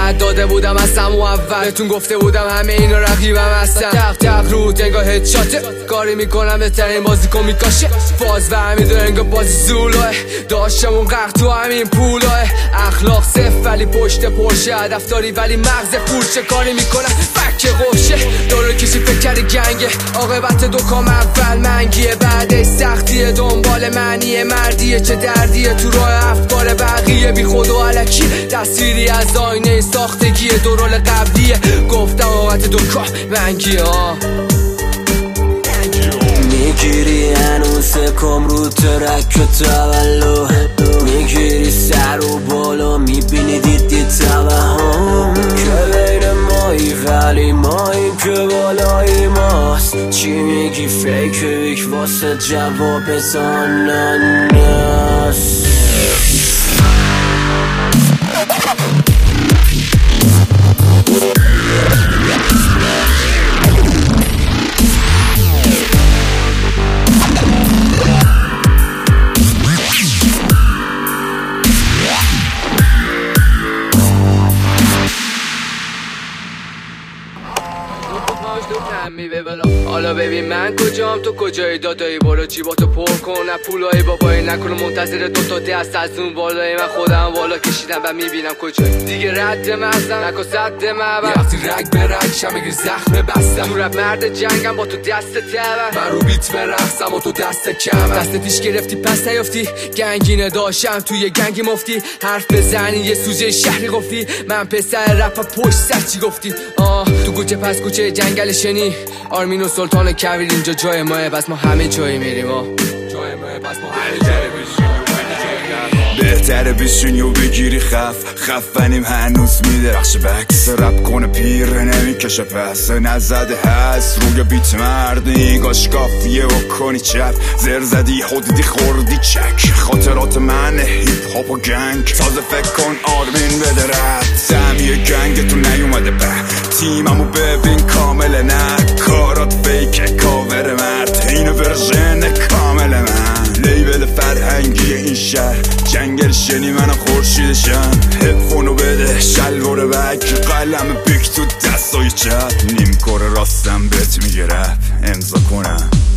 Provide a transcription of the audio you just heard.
من داده بودم از همون اول، بهتون گفته بودم همه اینا رقیبم هستن. تق تق رو انگار هدشاته، کاری میکنم بهترین بازیکن میکاشه. فاز و همیده انگار بازی زولاه، داشتمون قرق تو همین پولاه. اخلاق صفر ولی پشت پرشه، هدف داری ولی مغز پورچه. کاری میکنم فک قوشه، داره کسی فکر گنگه. عاقبت دکام اول منگیه، بعدش سختیه. دنبال معنی مردیه، چه دردیه تو راه افکار بقیه. بی خود و علکی تصویری از آینه ساختگیه. دورال قبلیه گفتم عاقبت دکام منگیه. میگیری هنوز کم رو ترک و تولو، میگیری سر و بالا میبینی دیدی توهم که بین مایی ولی ماییم که بالای ماست. چی میگی فیک ویک واسه جواب زانناس. حالا ببین من کجام تو کجایی دادایی، برو جیباتو پر کن نه پولای بابایی، نکنه منتظر دوتا دست از اون بالایی. من خودم بالا کشیدم و میبینم کجایی، دیگه رد مغزم نکن صد معبر. یه وقتی رگ به رگ شمگیر زخم بستم، تو رب مرد جنگم با تو دست تبر. من رو بیت برقصم و تو دست کمم، دست پیش گرفتی پس نیافتی. گنگینه داشتم توی گنگی مفتی، حرف بزنی یه سوژه شهری گفتی. من پسر رپ پشت سر چی گفتی؟ تو کوچه پس کوچه جنگل شنی، آرمین و سلطان کویر اینجا جای ماه، پس ما همه جایی میریم. جای ماه پس ما همه جایی میریم. بهتره بشینی و بگیری خفنیم هنوز میدرخشه. بکس رپ کنه پیر نمیکشه پس، نزده هست روی بیت مردی. گاش کافیه و کنی چپ، زر زدی خودی خوردی چک. خاطرات من هیپ هاپ و گنگ، تازه فکر کن آرمین بده رد. سهمیه گنگ تو نیومده به تیممو ببین کامل، نه کارات فیک کاور مرد. اینو ورژن کامل من، لیبل فرهنگی این شهر. جنگل شنی من خورشیدشم، هدفونو بده شلوار بک، قلم بیک تو دستای چپ. نیم کار راستم بهت میگه رپ امضا کنم.